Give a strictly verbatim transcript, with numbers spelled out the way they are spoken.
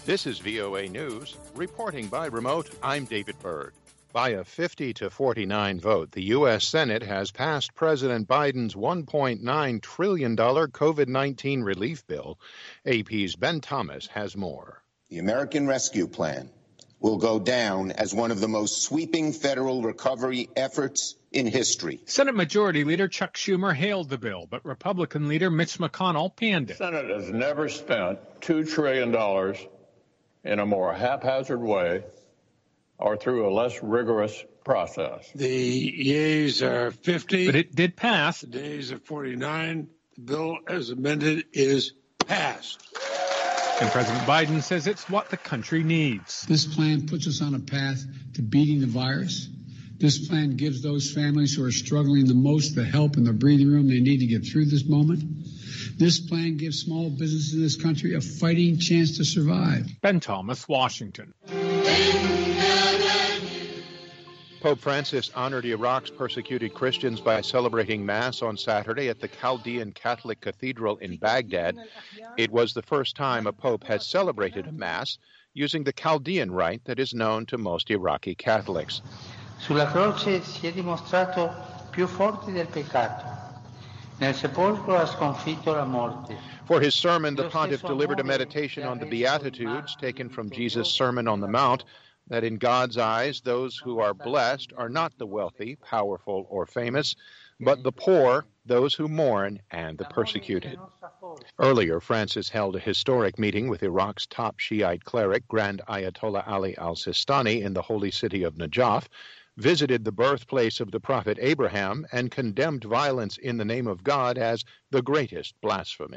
This is V O A News. Reporting by remote, I'm David Byrd. By a fifty to forty-nine vote, the U S Senate has passed President Biden's one point nine trillion dollars COVID nineteen relief bill. A P's Ben Thomas has more. The American Rescue Plan will go down as one of the most sweeping federal recovery efforts in history. Senate Majority Leader Chuck Schumer hailed the bill, but Republican Leader Mitch McConnell panned it. The Senate has never spent two trillion dollars in a more haphazard way or through a less rigorous process. The yeas are fifty. But it did pass. The nays are forty-nine. The bill as amended is passed. And President Biden says it's what the country needs. This plan puts us on a path to beating the virus. This plan gives those families who are struggling the most the help and the breathing room they need to get through this moment. This plan gives small businesses in this country a fighting chance to survive. Ben Thomas, Washington. Pope Francis honored Iraq's persecuted Christians by celebrating Mass on Saturday at the Chaldean Catholic Cathedral in Baghdad. It was the first time a pope has celebrated a Mass using the Chaldean rite that is known to most Iraqi Catholics. Sulla croce si è dimostrato più forte del peccato. Nel sepolcro ha sconfitto la morte. For his sermon, the pontiff delivered a meditation on the Beatitudes taken from Jesus' Sermon on the Mount, that in God's eyes, those who are blessed are not the wealthy, powerful, or famous, but the poor, those who mourn, and the persecuted. Earlier, Francis held a historic meeting with Iraq's top Shiite cleric, Grand Ayatollah Ali al-Sistani, in the holy city of Najaf, visited the birthplace of the prophet Abraham, and condemned violence in the name of God as the greatest blasphemy.